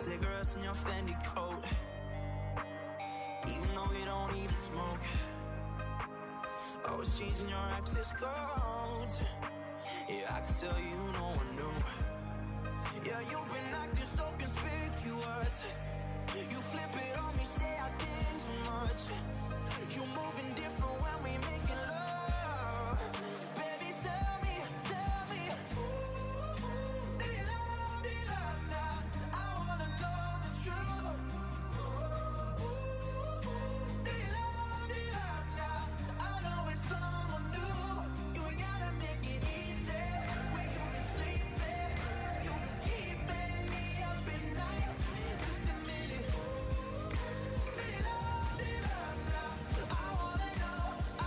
cigarettes in your Fendi coat. Even though you don't even smoke. Always changing your access codes. Yeah, I can tell you no one knew. Yeah, you've been acting so conspicuous. You flip it on me, say I did too much. You moving different when we making love. Baby, tell me, ooh, they love now. I wanna know the truth. Ooh, they love now. I know it's someone new. You ain't gotta make it easy. Where you can sleep in, you can keep me up at night. Just a minute. They love now. I wanna know.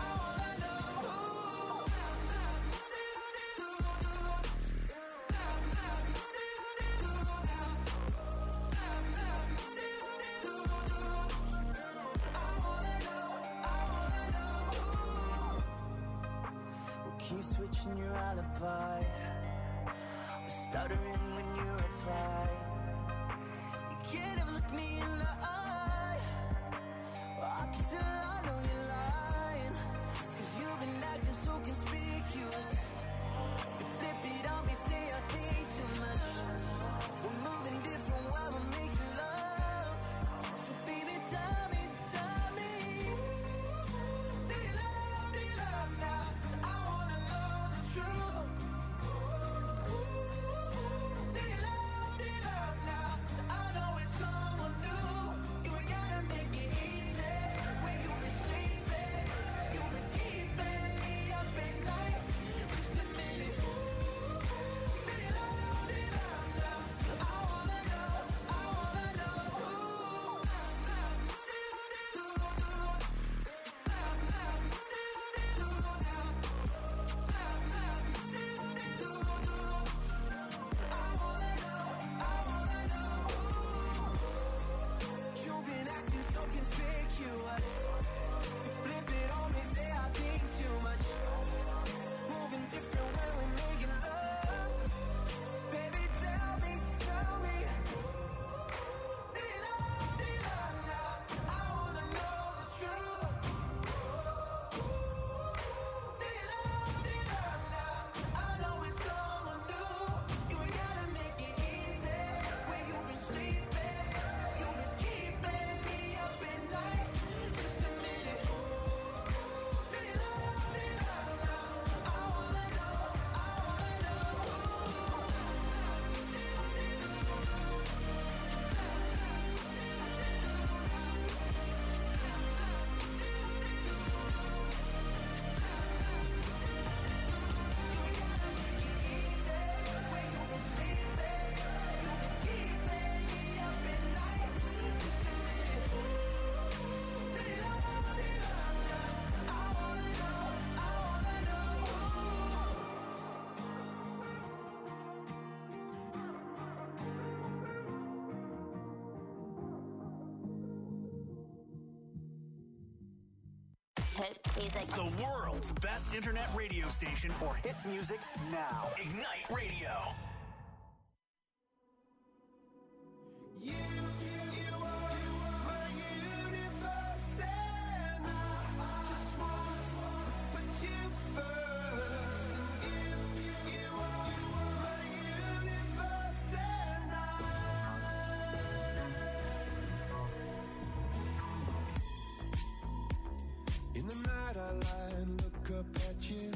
We'll keep switching your alibi. We're stuttering when you reply. You can't ever look me in the eye. I can tell I know you're lying. 'Cause you've been acting so conspicuous. You flip it on me, say I think too much. We're moving different while we're making love. So baby, tell me. They love now. I wanna know the truth. They love now. I know it's someone new. You ain't gotta make it easy. Where you been sleeping, you been keeping me up at night. Just a minute. They love now. I wanna know. You've been acting so conspicuous. You flip it on me, say I think too much. Moving different when we're making love. Baby, tell me. They love now. I wanna know the truth. They love now. I know it's someone new. You ain't gotta make it easy. Where you been sleeping, you been keeping me up at night. Just a minute. They love now. I wanna know. Where you been sleeping, you been keeping me up at night. Just a minute. They love now. I wanna know. Hit music. The world's best internet radio station for hit music now. Ignite Radio. You are my universe, and I just want to put you first. You are my universe, and in the night I lie and look up at you.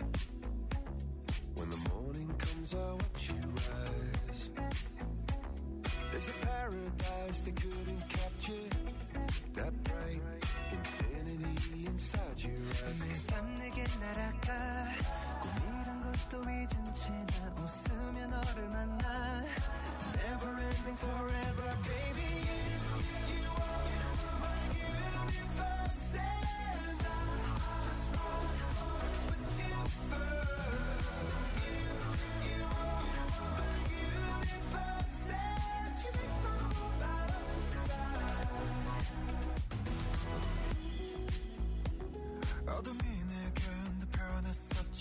When the morning comes, I watch you rise. There's a paradise they couldn't capture. That bright infinity inside your eyes. 매일 밤 내게 날아가 꿈이란 것도 잊은 채 나 웃으며 너를 만나. Never ending forever, baby. You are my universe, and I just want to put you first. You are my universe, and you make my whole life inside. 어둠이 내게 내 변했었지.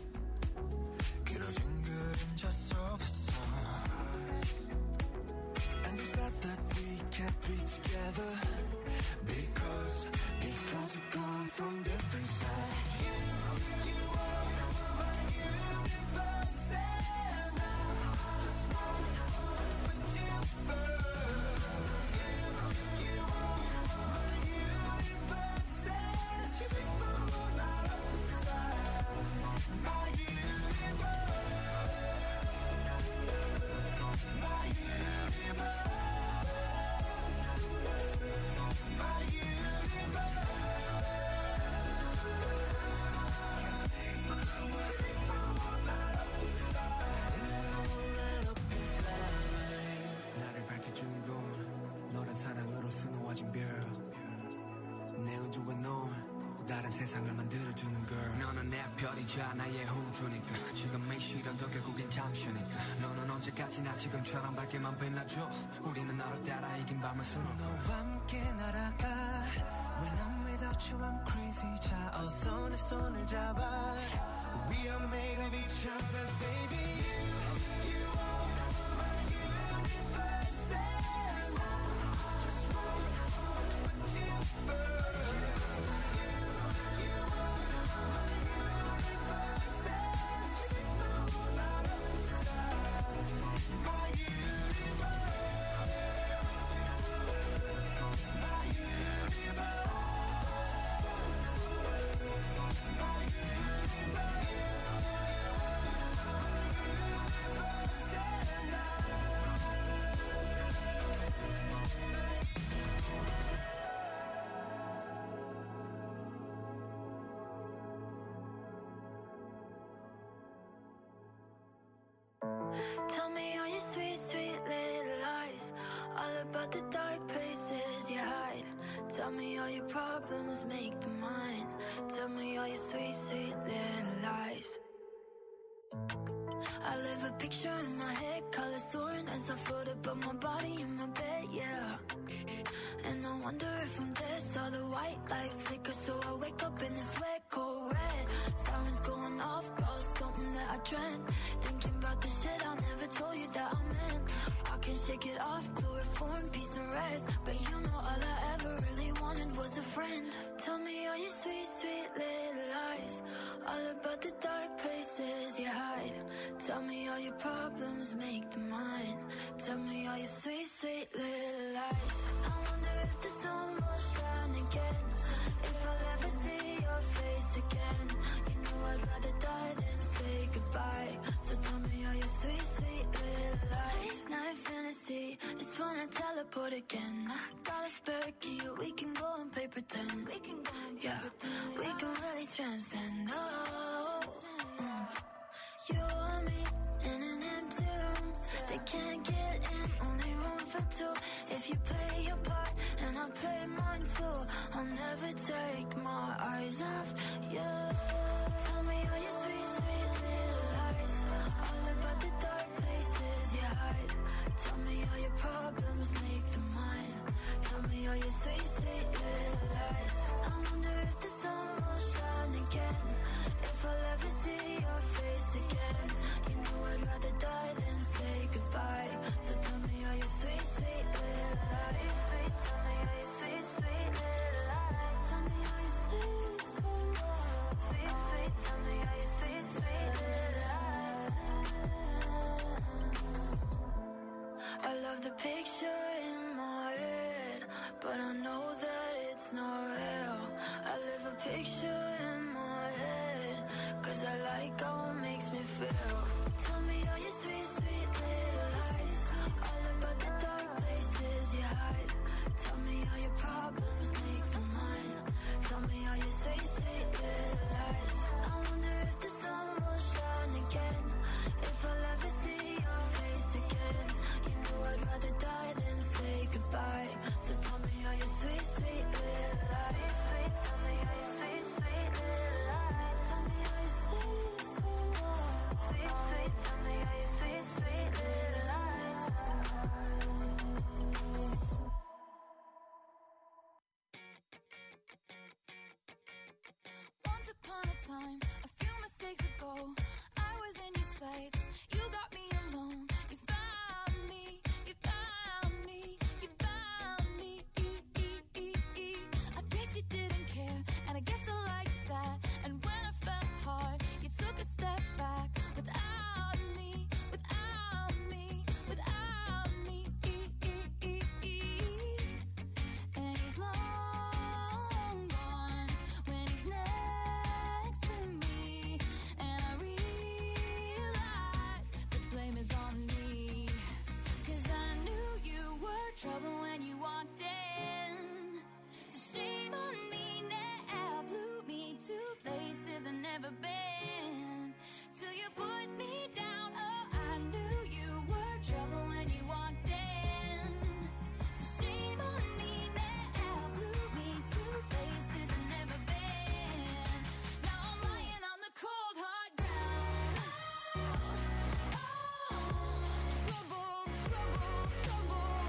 길어진 그림자 속에서 be together because we've come from different sides. You are my universe, and I just want to put you first. You are my universe, and you make my world light up inside. My universe, my universe. 나를 밝혀주는 건 너란 사랑으로 수놓아진 별. 내 우주에 넌 다른 세상을 만들어주는 걸. 너는 내 별이자 나의 우주니까 지금의 시련도 결국엔 잠시니까. 너는 언제까지나 지금처럼 밝게만 빛나줘. 우리는 너를 따라 이긴 밤을 수놓아. 너와 함께 날아가. When I'm without you I'm crazy. 자 어서 내 손을 잡아. We are made of each other baby. You are my universe, and I just want to put you first. You are my universe, and you make my world light up inside. My universe, my universe. Tell me all your sweet, sweet little lies, all about the dark places you hide. Tell me all your problems, make them mine. Tell me all your sweet, sweet little lies. I live a picture in my head, colors soaring as I float above my body in my bed, yeah. And I wonder if I'm dead, saw the white light flicker, so I wake up in this wet, cold red. Sirens going off, about something that I dreamt. Thinking about the shit I never told you that I meant. I can shake it off, chloroform, peace and rest. But you know all I ever really wanted was a friend. Tell me all your sweet, sweet little lies, all about the dark places you hide. Tell me all your problems, make them mine. Tell me all your sweet, sweet little lies. I wonder if the sun will shine again, if I'll ever see your face again. You know I'd rather die than say goodbye. So tell me all your sweet, sweet little lies. Late night fantasy, it's when I teleport again. I got a spare key, we can go and play pretend. We can go and play pretend. We can really transcend. Oh, you and me in an empty room. They can't get in, only room for two. If you play your part and I play mine too, I'll never take my eyes off you. Tell me all your sweet, sweet little lies, all about the dark places you hide. Tell me all your problems, make them mine. Tell me all your sweet, sweet little lies. I wonder if the sun will shine again, if I'll ever see your face again. You know I'd rather die than say goodbye. So tell me all your sweet, sweet little lies. Sweet, tell me all your sweet, sweet little lies. Tell me all your sweet, sweet, sweet, tell me all your sweet, sweet little lies. I love the picture in my head, but I know that it's not real. I live a picture in my head, 'cause I like how it makes me feel. Tell me all your sweet, sweet little lies, all about the dark places you hide. Tell me all your problems, make them mine. Tell me all your sweet, sweet little lies. I wonder if the sun will shine again, if I'll ever see your face again. You know I'd rather die than say goodbye. So tell me all your sweet, sweet little lies. Sweet, tell me all your sweet, sweet little lies. Tell me all your sweet, sweet, sweet, tell me all your sweet, sweet little lies. Once upon a time, a few mistakes ago, I was in your sights. You got me alone. You found me. You found me. You found me. trouble when you walked in. So shame on me now. Blew me to places I've never been. Till you put me down. Oh, I knew you were trouble when you walked in. So shame on me now. Blew me to places I've never been. Now I'm lying on the cold hard ground. Trouble, trouble, trouble.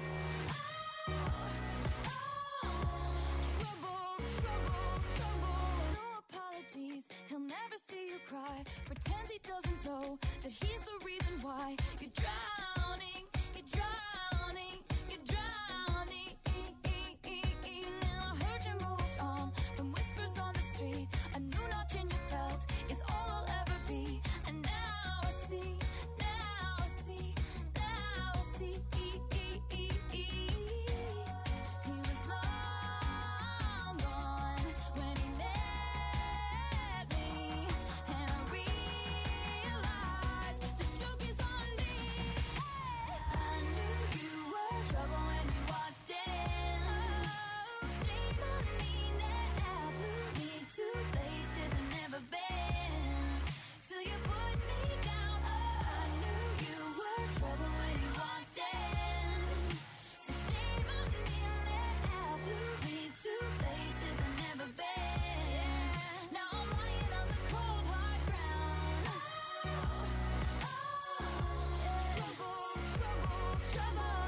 Trouble, trouble, trouble. No apologies, he'll never see you cry. Pretends he doesn't know that he's the reason why you're drowning, you're drowning, you're drowning. Now I heard you moved on from whispers on the street. A new notch in your belt is all I'll ever be. And now I see, now I see, now I see. He was long gone when he met me, and I realized the joke is on me. I knew you were trouble when you walked in. So shame on me now. Blew me to places I've never been. Till you put me down. Oh, I knew you were trouble when you walked in. So shame on me now. Blew me to places I've never been. Now I'm lying on the cold hard ground. Trouble, trouble, trouble.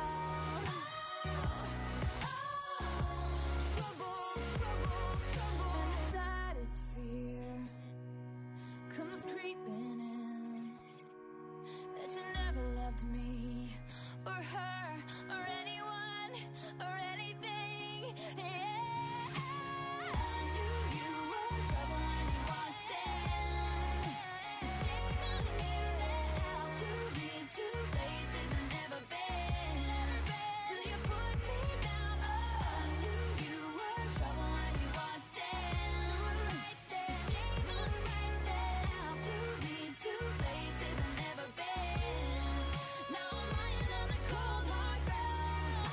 Trouble, trouble, trouble. And the saddest fear comes creeping in, that you never loved me or her or anyone or anything. Yeah, I knew you were trouble when you walked in. So shame on me now. Blew me to places I've never been. Till you put me down. Oh, I knew you were trouble when you walked in. Right there. Shame on me now. Blew me to places I've never been. Now I'm lying on the cold hard ground.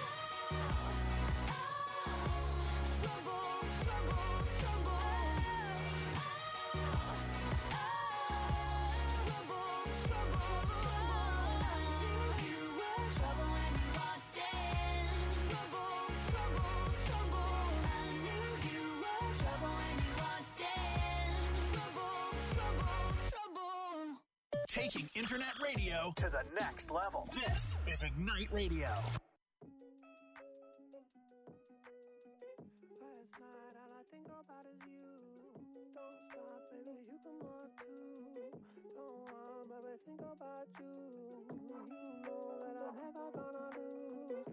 Trouble, trouble, trouble. Trouble, trouble, trouble. I knew you were trouble when you walked in. Trouble, trouble, trouble. I knew you were trouble when you walked in. Trouble, trouble, trouble. Taking internet radio to the next level. This is Ignite Radio. Last night, all I think about is you. Don't stop, baby, you can walk too. Don't want, baby, think about you. You know that I'm never gonna lose.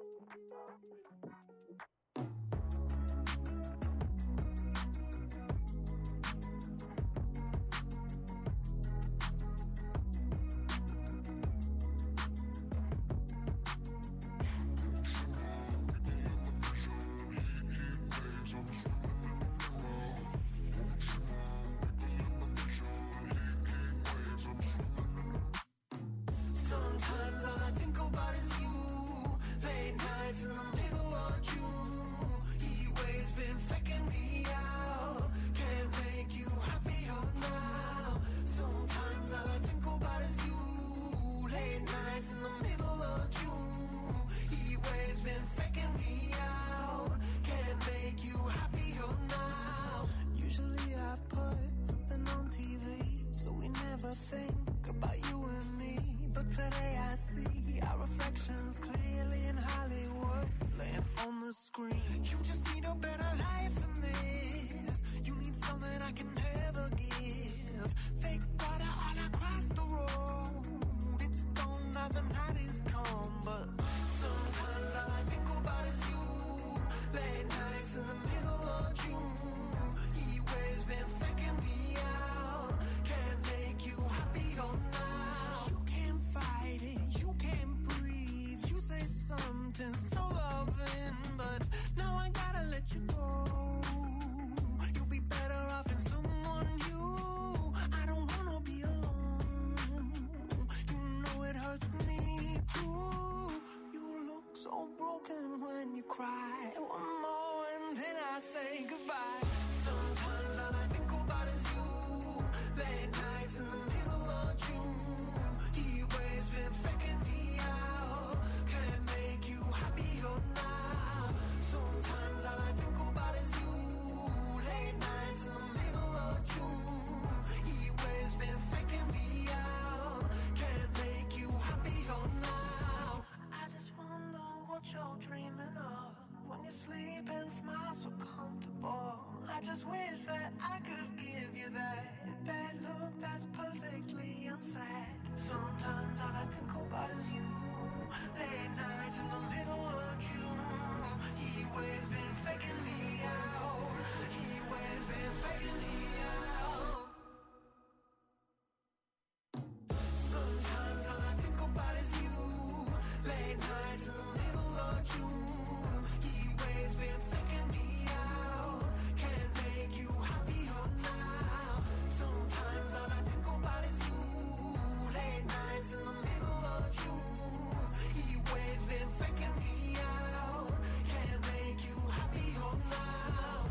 Sometimes all I think about is you. Late nights in the middle of June. He waves been faking me out. Can't make you happier now. Sometimes all I think about is you. Late nights in the middle of June. He waves been faking me out. Can't make you happier now. Usually I put something on TV, so we never think about you and me. But today I see our reflections clearly in Hollywood, laying on the screen. You just need a better life than this. You need something I can never give. Fake water all across the road. It's gone now, the night is come. But sometimes all I think about is you. Late nights in the middle of June. He waves been faking me out. Can't make you happier now. You can't fight it, you can't breathe. You say something so loving, but now I gotta let you go. You'll be better off in someone new. I don't wanna be alone. You know it hurts me too. you cry. One more and then I say goodbye. Sometimes all I think about is you. Late nights in the middle of June. He always been faking me out. Can't make you happier now. Sometimes all I think about is you. Late nights in the middle of June. He always been faking me out. Can't make you happier now. I just wonder what you're dreaming of when you sleep and smile so comfortable. I just wish that I could give you that bad look that's perfectly unsaid. Sometimes all I think about is you. Late nights in the middle of June. He always been faking me out. He always been faking me out. Sometimes all I think about is you. Late nights in the middle of June. He always been faking me out. Can't make you happier now. Sometimes all I think about is you. Late nights in the middle of June. He always been faking me out. Can't make you happier now.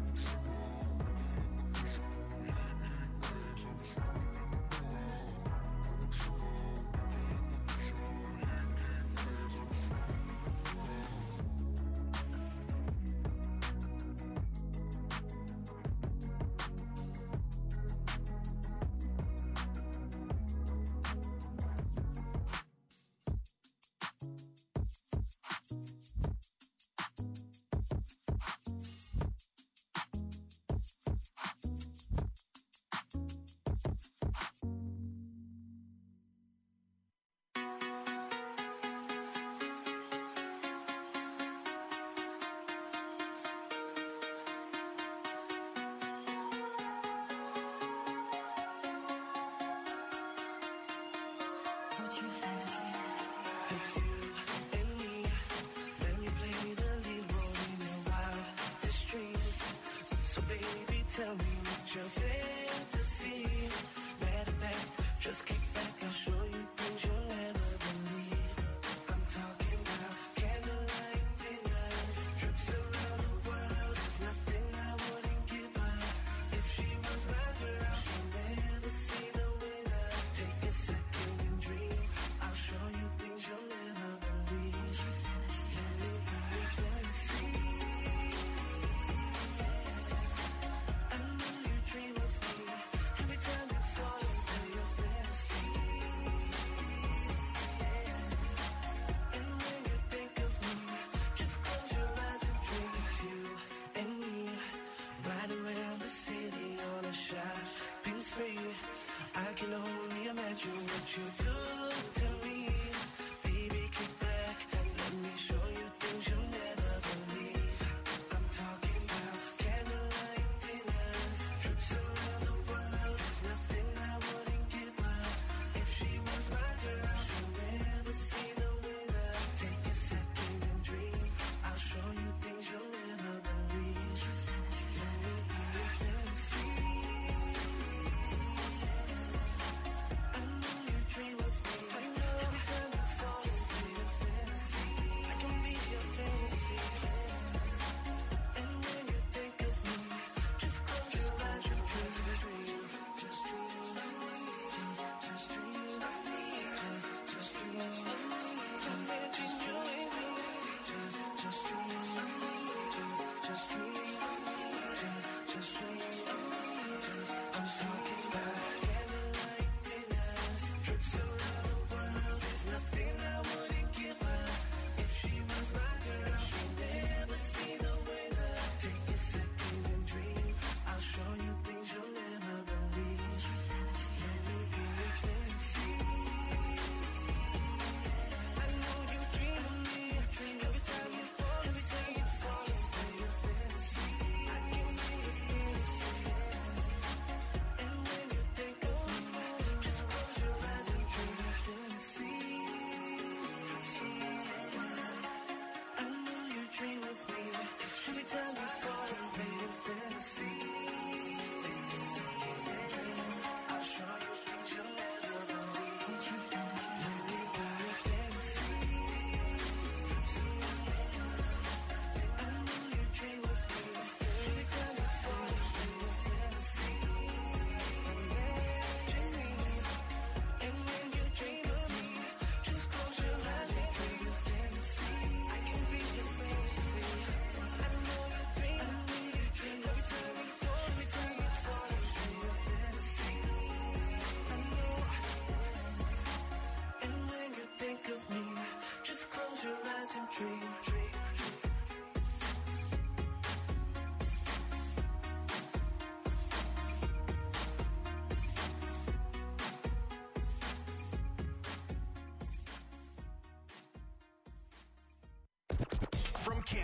What's your fantasy? It's you and me. Let me play the lead role in your wildest dreams. So baby, tell me what your fantasy. Matter of fact, just kick back, I'll show you things you'll never believe. I'm talking about candlelight dinners, trips around the world. There's nothing I wouldn't give her. If she was my girl, she'll never see the winner. Take a second and dream. I'll show you things you'll never believe. Let me be your fantasy. I know you dream of me. Every time you fall asleep, your fantasy. And when you think of me, just close your eyes and dream. It's you and me, riding around the city on a shopping spree.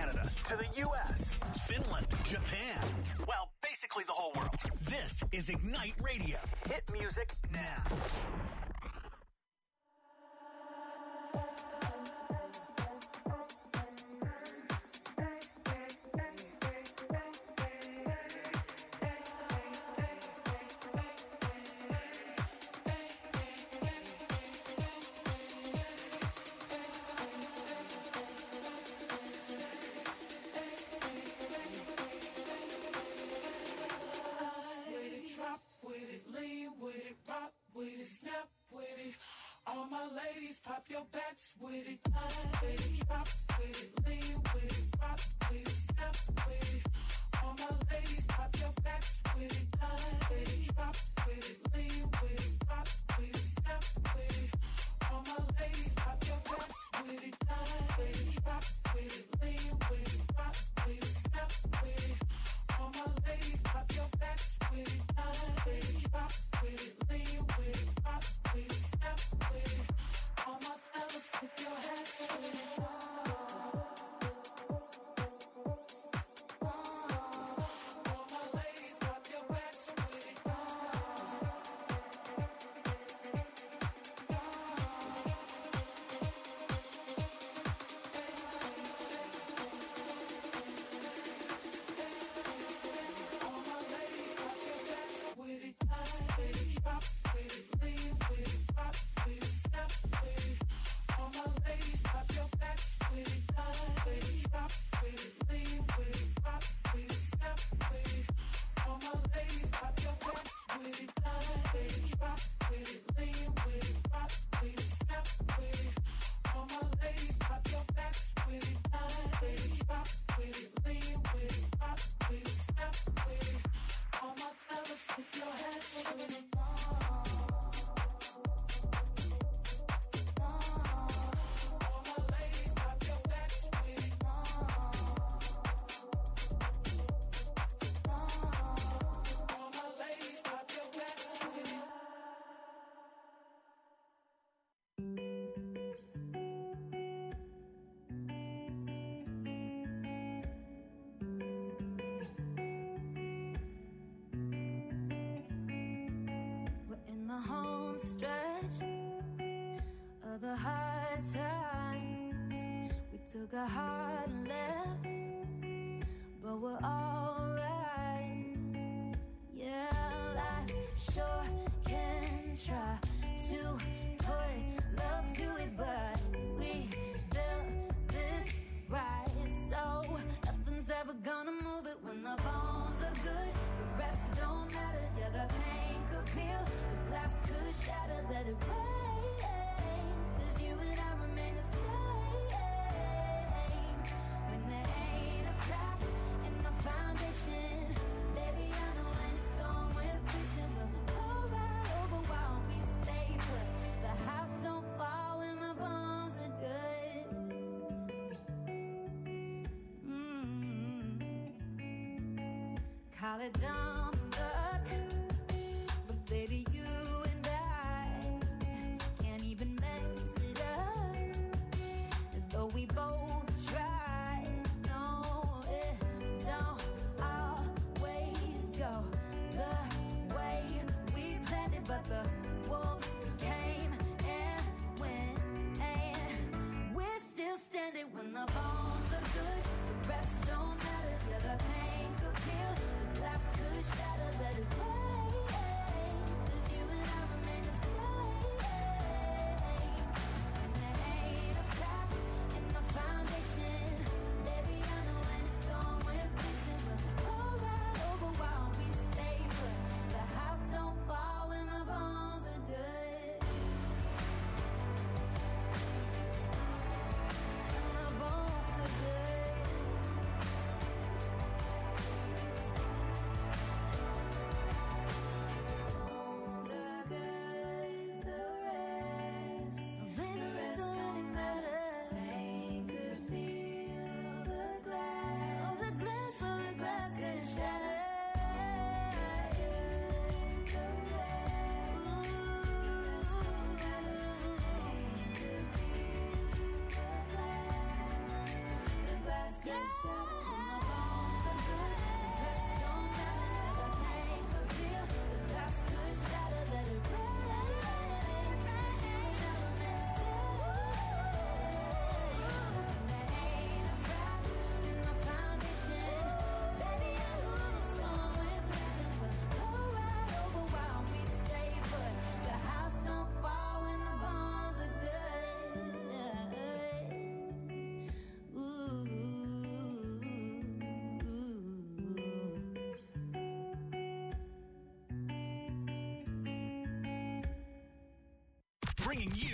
Canada to the U.S., Finland, Japan. Well, basically the whole world. This is Ignite Radio. Hit music now. Pop your backs with it, with it, drop with it, lean with it, rock with it, snap with it. All my ladies, pop your backs with it, with it, drop with it, lean with it, rock with it, snap with it. All my ladies, pop your backs with it, with it, drop with it, lean with it, rock with it, snap with it. All my ladies, pop your backs with it, with it, drop with it, lean with it, rock with it, snap with it. All my fellas, put your hands with it. All my ladies, pop your backs with it. All my ladies, pop your backs with it. With it, drop with it, lean with it, rock with it, snap with it. All my ladies, pop your backs with it. With it, drop with it, lean with it, rock with it, snap with it. All my ladies, pop your backs with it. With it, drop with it, lean with it, rock with it, snap with it. All my ladies, pop your backs with it. With it, drop with it, lean with it, rock with it, snap with it. All my fellas, put your hands with it. All my ladies, pop your backs with it. All my ladies, pop your backs with it. We're in the home stretch of the hard times. We took a hard left, but we're alright. Yeah, life sure can try to put love through it, but we built this right, so nothing's ever gonna move it. When the bones are good, the rest don't matter. Yeah, the pain could peel, the glass could shatter. Let it rain, 'cause you and I remain the same. When there ain't a crack in the foundation, baby, I know when it's gone, we're facing. We'll go right over while we stay put. The house don't fall when the bones are good. Call it dumb luck, but baby, you and I can't even mess it up. Though we both try, no, it don't always go the way we planned it. But the wolves came and went, and we're still standing. When the bones are good, the rest don't matter. Yeah, the pain could peel, the glass could shatter. Let it rain, 'cause you and I remain the same. When there ain't a crack in the foundation, baby, I know when it's gone, we're facing. We'll go right over while we stay put. The house don't fall when the bones are good.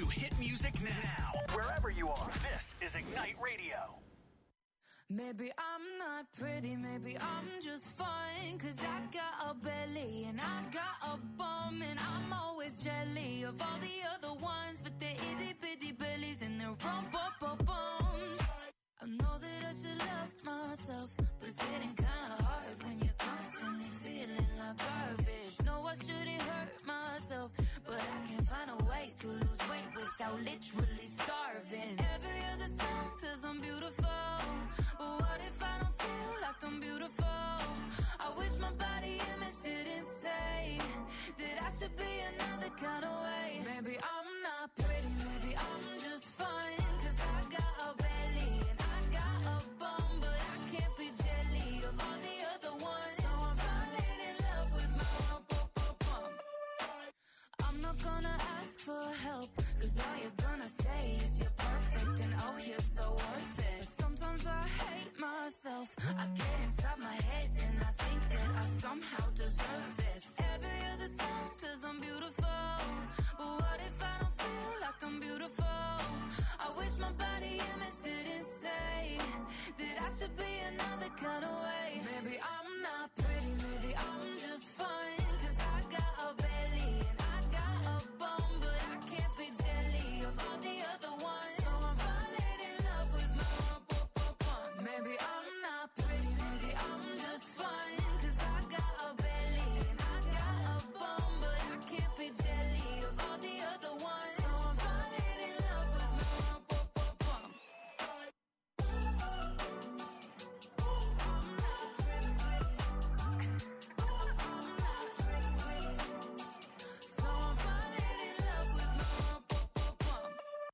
hit music now. Wherever you are, this is Ignite Radio. Maybe I'm not pretty, maybe I'm just fine. Cause I got a belly and I got a bum. And I'm always jelly of all the other ones. But they're itty bitty bellies and they're bums. I know that I should love myself, but it's getting kinda hard when you're constantly feeling like garbage. No, I shouldn't hurt myself, but I can't find a way to lose weight without literally starving. Every other song says I'm beautiful, but what if I don't feel like I'm beautiful? I wish my body image didn't say that I should be another kind of way. Maybe I'm not pretty, maybe I'm just fine. Cause I got a belly and I got a bum, but I can't be jelly of all the other ones. So I'm falling in love with my bum. I'm not gonna ask for help, cause all you're gonna say is you're perfect and oh you're so worth it. Sometimes I hate myself, I get inside my head and I think that I somehow deserve this. Every other song says I'm beautiful, but what if I don't feel like I'm beautiful? I wish my body image didn't say that I should be another kind of way. Maybe I'm not pretty, maybe I'm just fine. Cause I got a belly and I got a bum, but I can't be jelly of all the other ones. So I'm falling in love with my bum. Maybe I'm not pretty, maybe I'm just fine. Cause I got a belly and I got a bum, but I can't be jelly of all the other ones. So I'm falling in love with my bum. I'm not pretty, so I'm falling in love with my bum.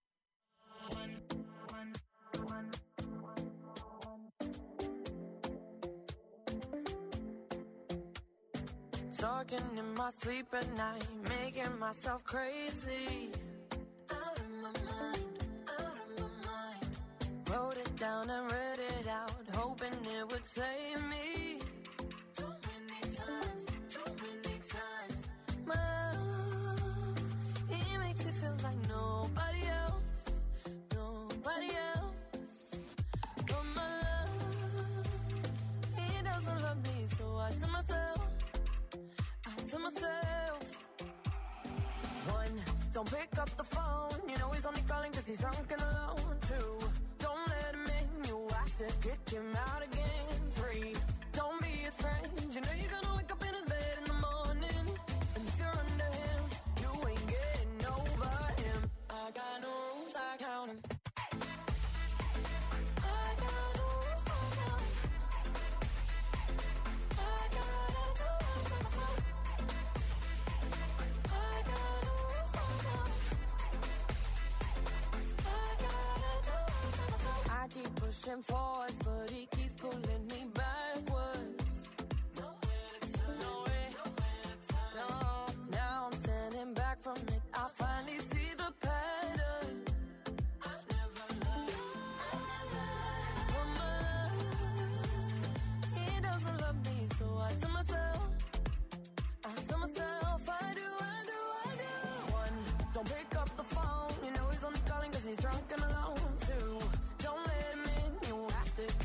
Talking in my sleep at night, making myself crazy. Out of my mind. Wrote it down and read it out, hoping it would save me. Too many times. My love, he makes me feel like nobody else. But my love, he doesn't love me, so I tell myself. One, don't pick up the phone. You know he's only calling cause he's drunk and alone. Two, don't let him in. You have to kick him out again. Three, don't be his friend. You know you're gonna wake up in his bed in the morning. And if you're under him, you ain't getting over him. I got no rules, I count him. I keep pushing forwards, but he keeps pulling me backwards. Nowhere to turn. No. Now I'm standing back from it. I finally see the pattern. I never loved. For my love, he doesn't love me, so I tell myself, I do. One, don't pick up the phone. You know he's only calling cause he's drunk and alone. Two, don't let him in. You have to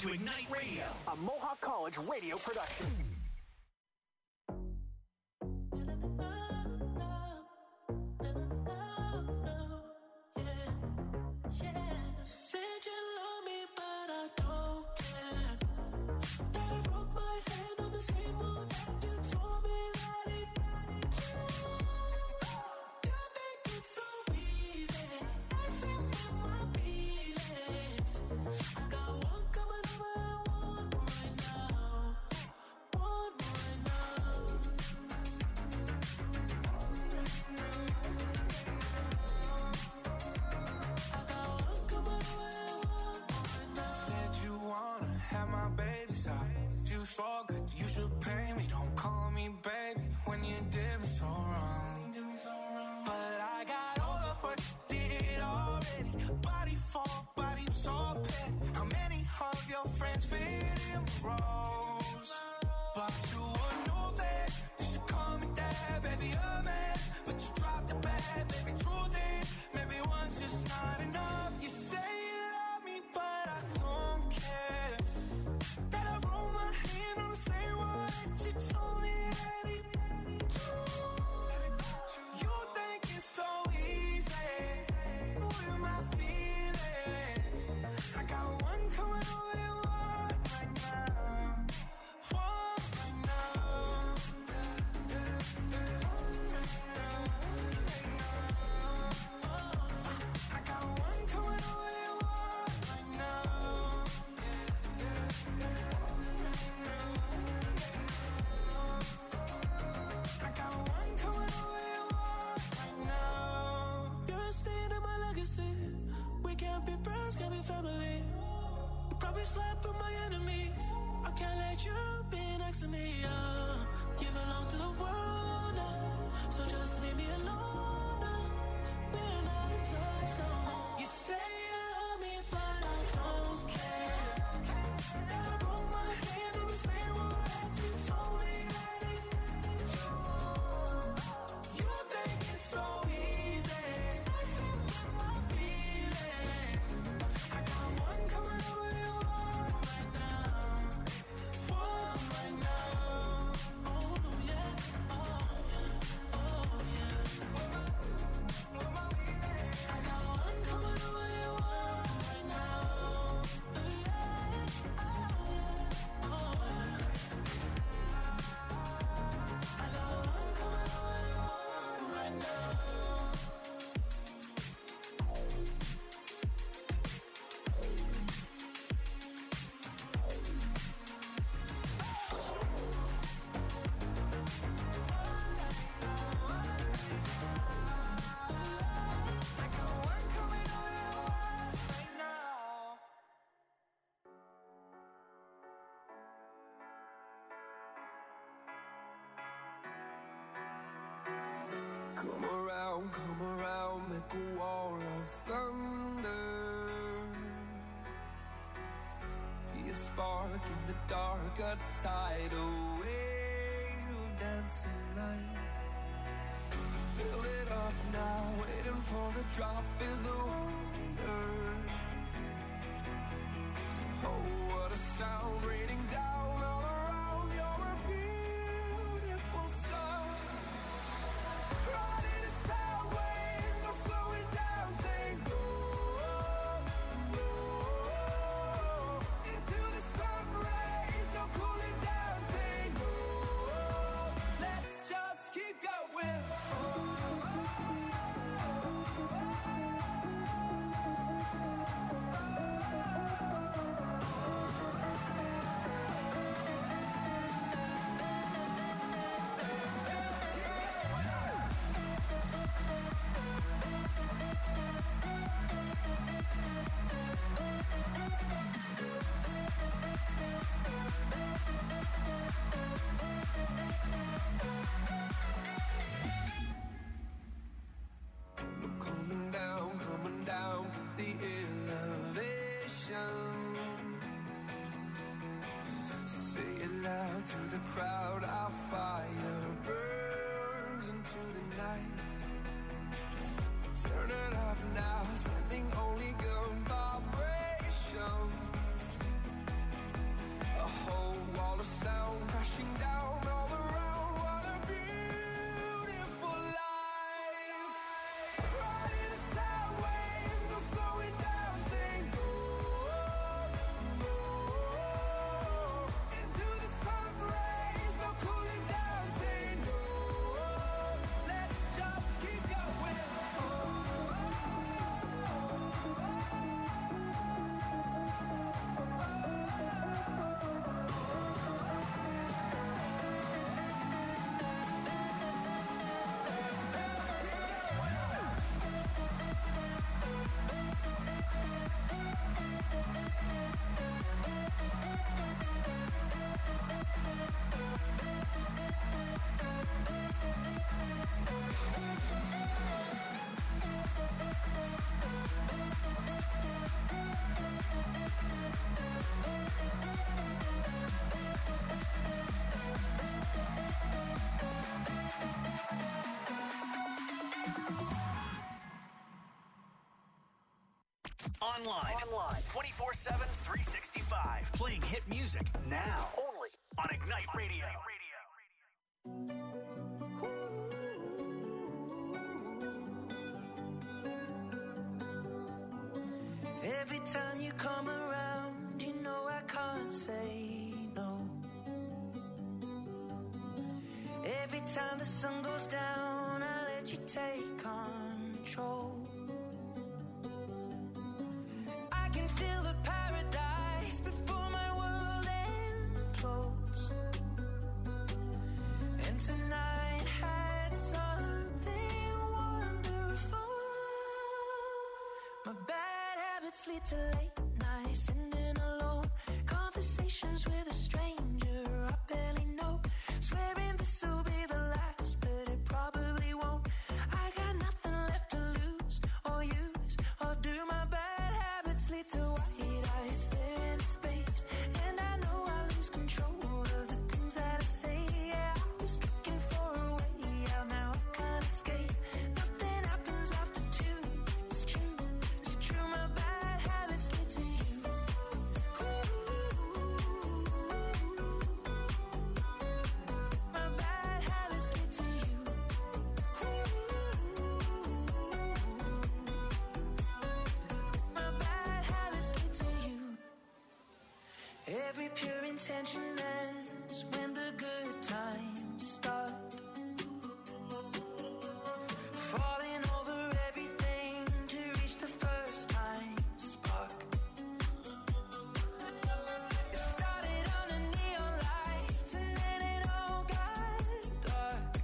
to Ignite Radio, a Mohawk College radio production. Come around, make a wall of thunder. Be a spark in the dark, a tidal wave of dancing light. Fill it up now, waiting for the drop is the wonder. Oh, what a sound raining down all around. You're a beautiful sight. Riding a sound wave, no slowing down, saying go, go. Into the sun rays, no cooling down, saying go. Let's just keep going. Coming down, keep the elevation. Say it loud to the crowd, our fire burns into the night. Turn it up now, sending only good vibrations. crashing down all around. What a beautiful life. Riding a sound wave, no slowing down, saying go, go. Into the sun rays, no cooling down, saying go. Let's just keep going. Online 24/7, 365. Playing hit music now. Only on Ignite Radio. Every time you come around, you know I can't say no. Every time the sun goes down, I let you take control. I can feel the paradise before my world implodes. And tonight had something wonderful. My bad habits lead to late nights, sitting alone, conversations with a stranger I barely know, swearing this will be the last, but it probably won't. I got nothing left to lose or use, or do my bad habits lead to white eyes stare into space, and I know I lose control of the things that I say. Yeah, I was looking for a way out, now I can't escape. Nothing happens after two. It's true, it's true. My bad habits lead to you. My bad habits lead to you. My bad habits lead to you. Every pure intention ends when the good times start. Falling over everything to reach the first time spark. It started under neon lights and then it all got dark.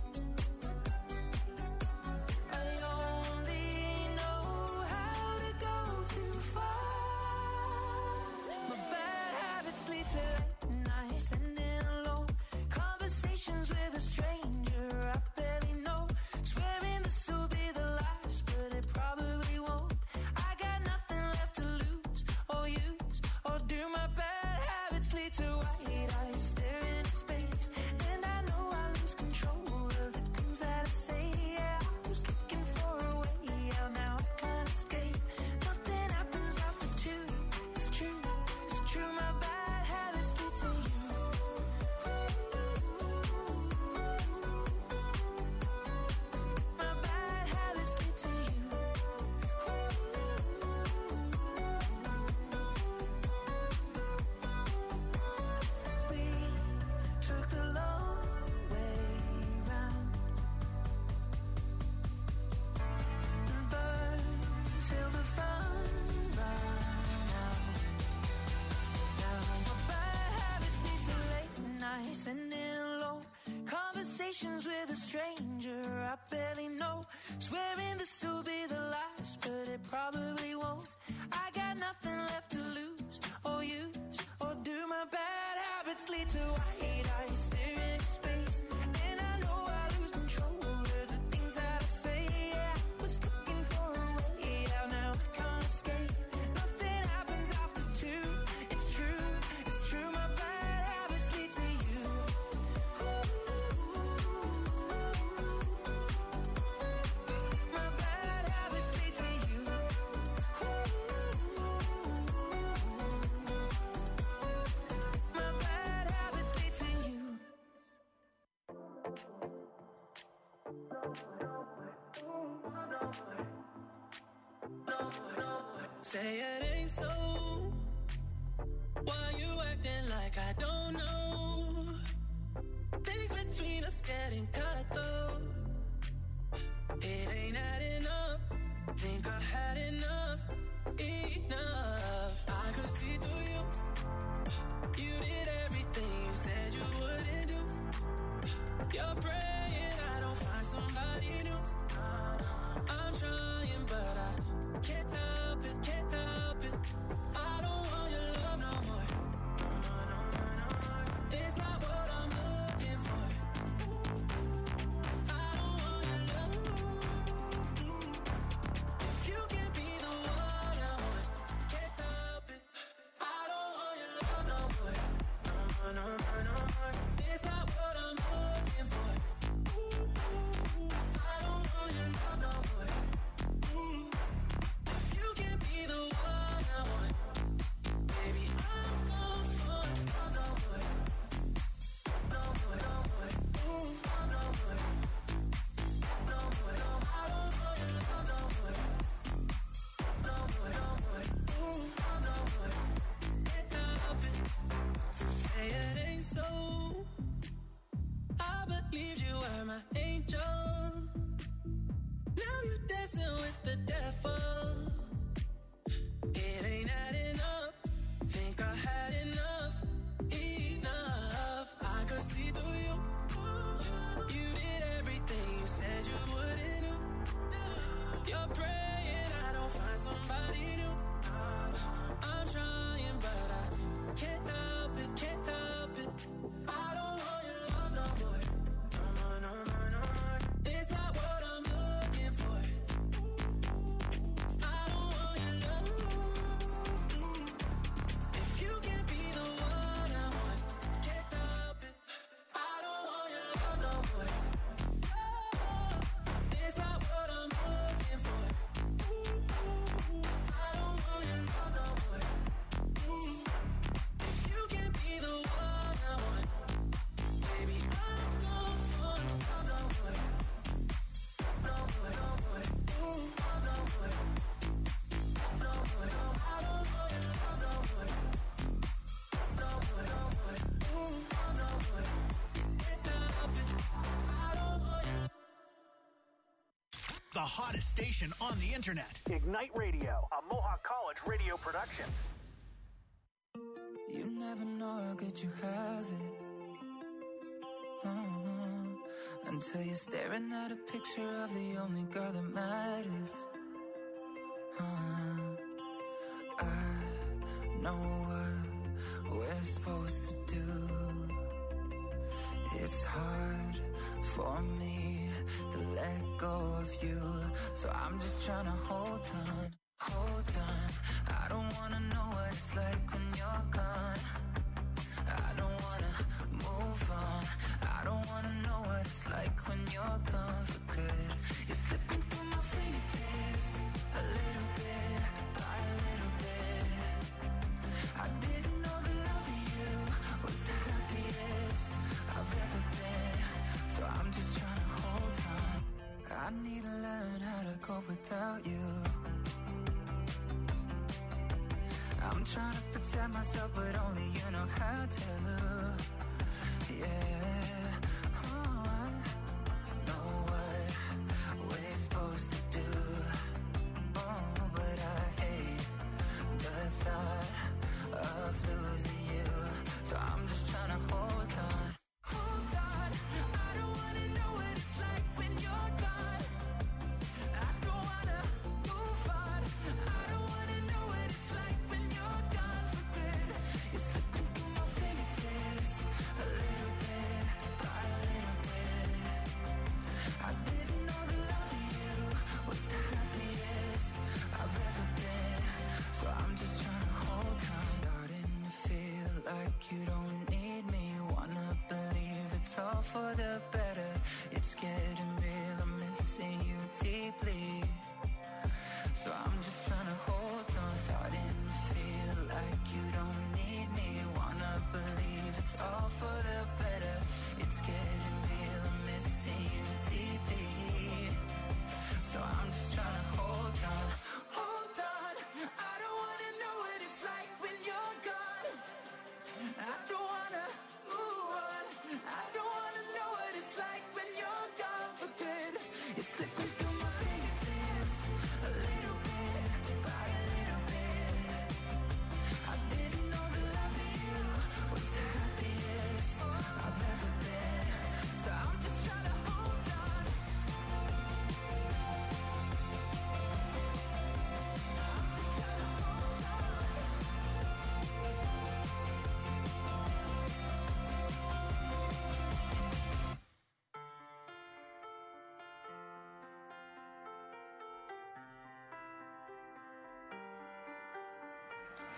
I only know how to go too far. My bad habits lead to late nights, sitting alone, conversations with a stranger I barely know, swearing this will be the last, but it probably won't. I got nothing left to lose or use, or do. My bad habits lead to white eyes stare into space, and I know I lose control of the things that I say. Yeah, I was looking for a way out, now I can't escape. Nothing happens after two. It's true, it's true. My bad habits lead to you. My bad habits lead to you. We took the long way round and burned till the fun ran out. Now my bad habits lead to late nights, sitting alone, conversations with a stranger I barely know, swearing this will be the last, but it probably won't. I got nothing left to lose or use, or do. My bad habits lead to white eyes stare into space, and I know I lose control of the things that I say. Yeah, I was looking for a way out, now I can't escape. Nothing happens after two. It's true, it's true. My bad habits lead to you. My bad habits lead to you. My bad habits lead to you. Say it ain't so. Why you acting like I don't know? Things between us getting cut though. It ain't adding up. Think I had enough. I could see through you. You did everything you said you wouldn't do. You're praying I don't find somebody new. I'm trying but I can't help it, can't help it. I don't want your love no more. It's not what I'm looking for. I don't want your love. If you can't be the one I want, can't help it. I don't want your love no more. It's not what I'm looking for. I don't want your love no more. If you can't be the one I want, baby, I'm gone for love no more. No more, no more. No more. No more, no more. I don't want your love no more. No more, no more. No more. Can't help it. Say it ain't so. I believed you were my angel. Now you're dancing with the devil. It ain't adding up. Think I had enough. I could see through you. You did everything you said you wouldn't do. You're praying I don't find somebody new. I'm trying but I can't help it, can't help it. I don't want your love no more. No more. It's not what I'm looking for. I don't want your love. If you can't be the one I want, can't help it. I don't want your love no more. It's not what I'm looking for. I don't want your love no more. If you can't be the one I want, baby, I'm gone for love no more. No more, no more. No more. No more, no more. I don't want your love no more. No more, no more. No more. Can't help it. I don't want your. The hottest station on the internet. Ignite Radio, a Mohawk College radio production. You never know how good you have it. Until you're staring at a picture of the only girl that matters. I know what we're supposed to do. It's hard for me to let go of you, so I'm just trying to hold on. I don't wanna know what it's like when you're gone. I don't wanna move on. I don't wanna know what it's like when you're gone for good. You're slipping through my fingertips, a little bit by a little bit. I didn't know the love of you was the happiest I've ever been, so I'm just trying to hold on. I need to learn how to cope without you. I'm trying to protect myself, but only you know how to. Yeah, oh, I know what we're supposed to do. Oh, but I hate the thought of losing you, so I'm just trying to hold on. Hold on, I don't wanna know what it's like when you're gone. I don't wanna move on. I don't wanna know what it's like when you're gone for good. You're slipping through my fingertips, a little bit by a little bit. I didn't know the love of you was the happiest I've ever been, so I'm just trying to hold on. Starting to feel like you don't need me. Wanna believe it's all for the better. It's getting real, I'm missing you deeply, so I'm just trying to hold on. Starting to feel like you don't need me. Wanna believe it's all for the better. It's getting real, I'm missing you deeply.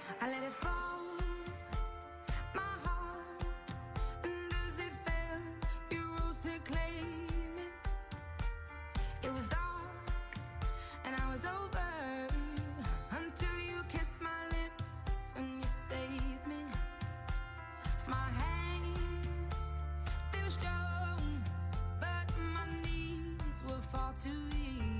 I let it fall, my heart, and as it fell, you rose to claim it. It was dark, and I was over, until you kissed my lips, and you saved me. My hands, they were strong, but my knees were far too weak.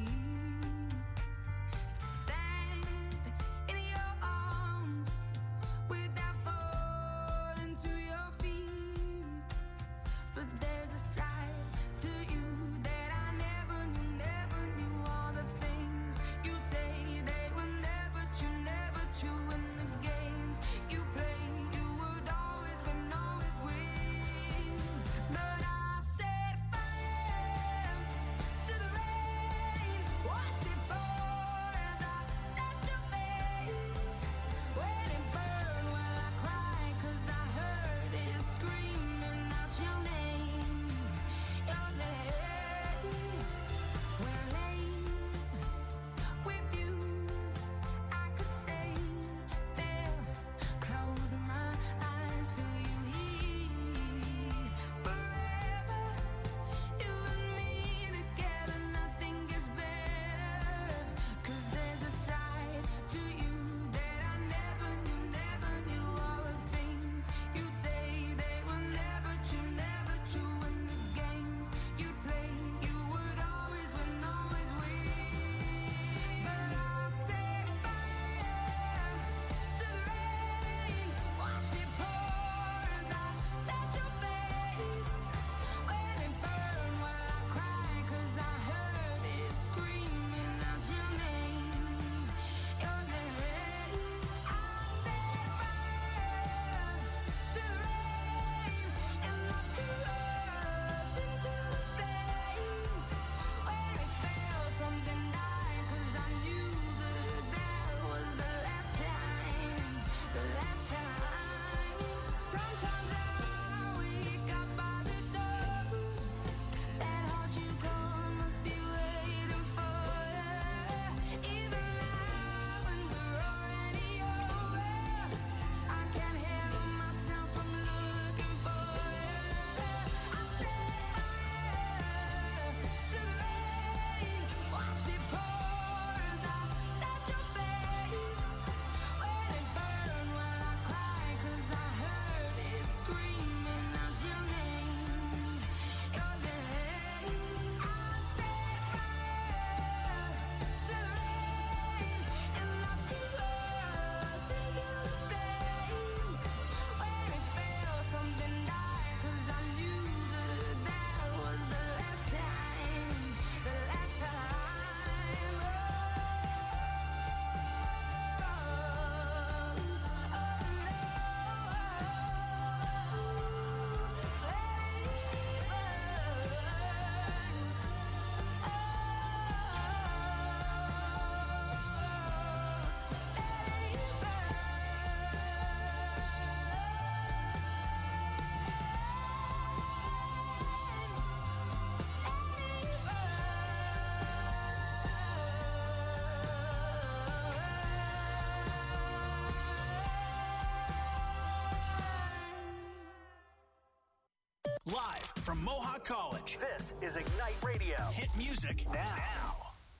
Live from Mohawk College, this is Ignite Radio. Hit music now.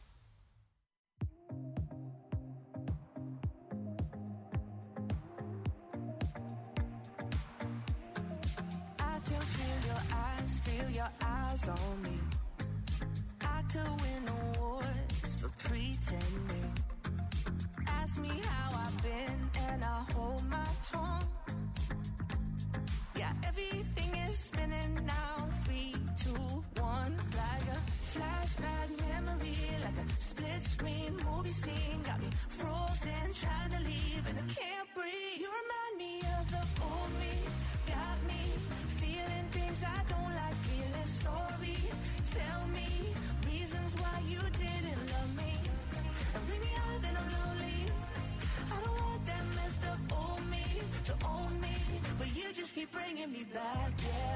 I can feel your eyes on me. I could win awards for pretending. Ask me how I've been and I hold my tongue. Yeah, everything is spinning now. 3, 2, 1. It's like a flashback memory, like a split screen movie scene. Got me frozen, trying to leave, and I can't breathe. You remind me of the old me. Got me feeling things I don't like, feeling sorry. Tell me reasons why you didn't love me. And bring me out, then I'm lonely. I don't want that messed up old me to own me, but you just keep bringing me back, yeah.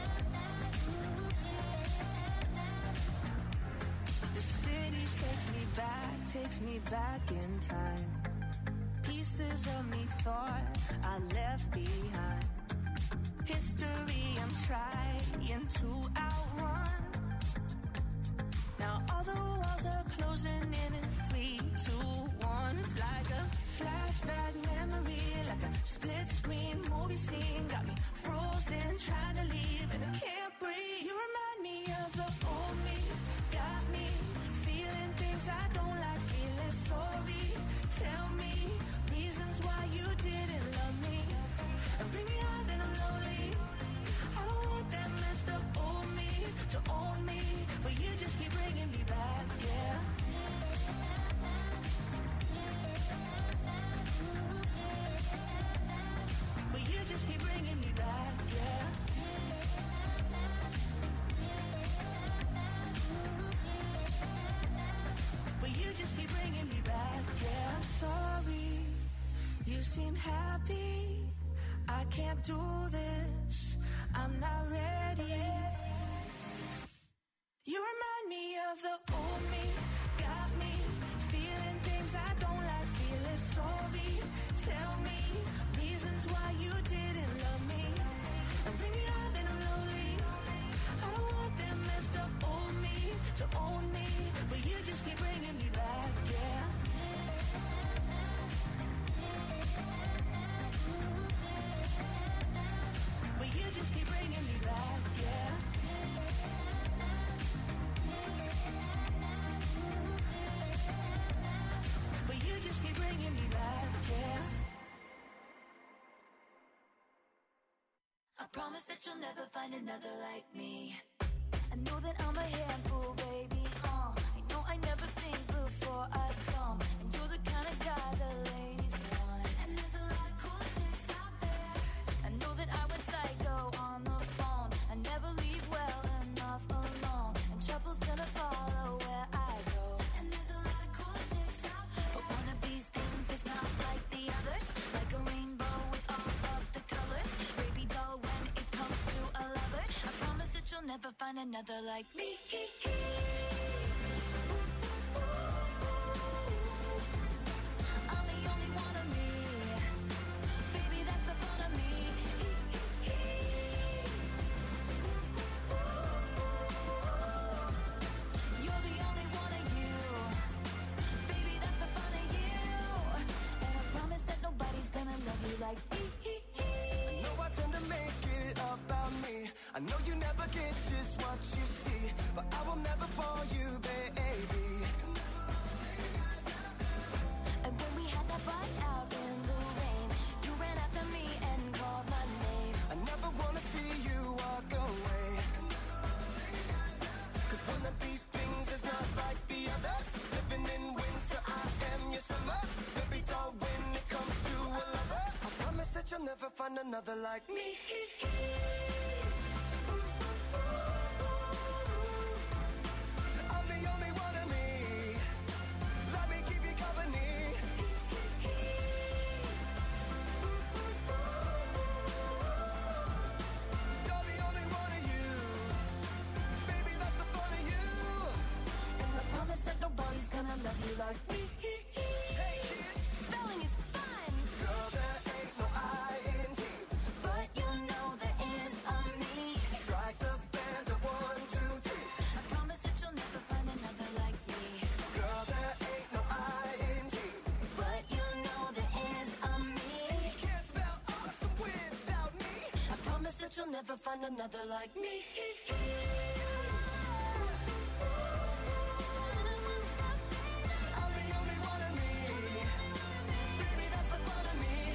The city takes me back, takes me back in time. Pieces of me thought I left behind. History I'm trying to outrun. Now all the walls are closing in 3, 2, 1. It's like a flashback memory, like a split screen movie scene. Got me frozen, trying to leave and I can't breathe. You remind me of the old me, got me feeling things I don't like, feeling sorry. Tell me reasons why you didn't love me, and bring me on then I'm lonely. I don't want that messed up old me to own me, but you just keep bringing me back, yeah. But you just keep bringing me back, yeah. But you just keep bringing me back, yeah. I'm sorry, you seem happy. I can't do this, I'm not ready. You remind me of the old me, got me feeling things I don't like, feeling sorry. Tell me reasons why you didn't love me, and bring me on then I'm lonely. I don't want that messed up old me to own me, but you just keep bringing me back, yeah. But you just keep bringing me back, yeah. But you just keep bringing me back, yeah. I promise that you'll never find another like me. I know that I'm a handful, baby. I know I never think before I jump, and you're the kind of guy the ladies want. And there's a lot of cool chicks out there. I know that I went psycho on the phone. I never leave well enough alone, and trouble's gonna follow where I go. And there's a lot of cool chicks out there, but one of these things is not like the others. Like a rainbow with all of the colors. Baby doll, when it comes to a lover, I promise that you'll never find another like me. I'm the only one of me. Baby, that's the fun of me. You're the only one of you. Baby, that's the fun of you. And I promise that nobody's gonna love you like me. I know I tend to make it about me. I know you never get just what you see, but I will never bore you, baby. And when we had that fight out in the rain, you ran after me and called my name. I never wanna see you walk away, 'cause one of these things is not like the others. Living in winter, I am your summer. Baby doll, when it comes to a lover, I promise that you'll never find another like me. I'm the only one of me. Let me keep you company. You're the only one of you. Baby, that's the fun of you. And I promise that nobody's gonna love you like me. Hey kids, Spelling is fun, girl, there ain't no I-N-T, but you know there is a me. strike the band of 1, 2, 3. I promise that you'll never find another like me. Girl, there ain't no I-N-T, But you know there is a me. you can't spell awesome without me. I promise that you'll never find another like me. I'm the only one of me. Baby, that's the fun of me.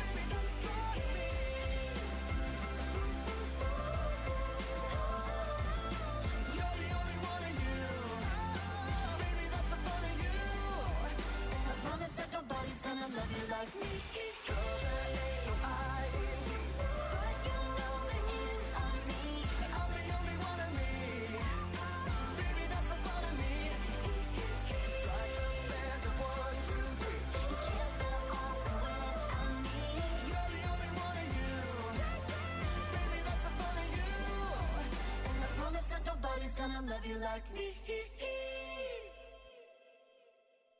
You're the only one of you. Baby, that's the fun of you. And I promise that nobody's gonna love you like me. Girl, there ain't no I-N-T, But you know there is a me. I'm the only one of me. Baby, that's the fun of me. Strike the band of 1, 2, 3. You can't spell awesome without me. You're the only one of you. Baby, that's the fun of you. And I promise that nobody's gonna love you like me.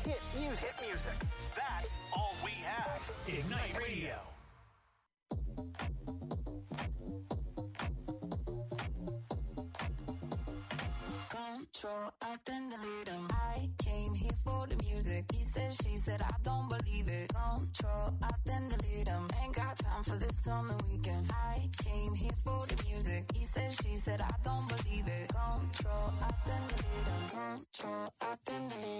Hit music. That's all we have. Ignite Radio. Control, I then delete him. I came here for the music. He said, she said, I don't believe it. Control, I then delete him. Ain't got time for this on the weekend. I came here for the music. He said, she said, I don't believe it. Control, I then delete him. Control, I then delete him.